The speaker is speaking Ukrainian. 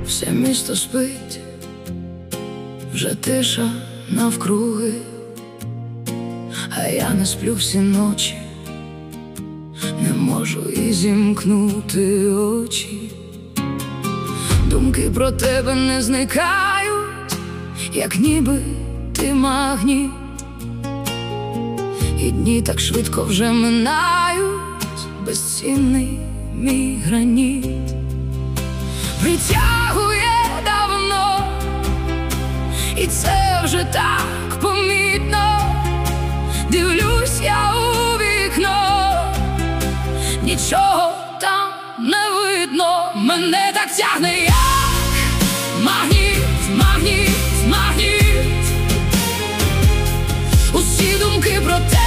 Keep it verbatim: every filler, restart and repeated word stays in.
Все місто спить, вже тиша навкруги, а я не сплю всі ночі, не можу і зімкнути очі. Думки про тебе не зникають, як ніби ти магніт, і дні так швидко вже минають, безцінний мій граніт. Притягує давно, і це вже так помітно. Дивлюсь я у вікно, нічого там не видно. Мене так тягне, як магніт, магніт, магніт. Усі думки про те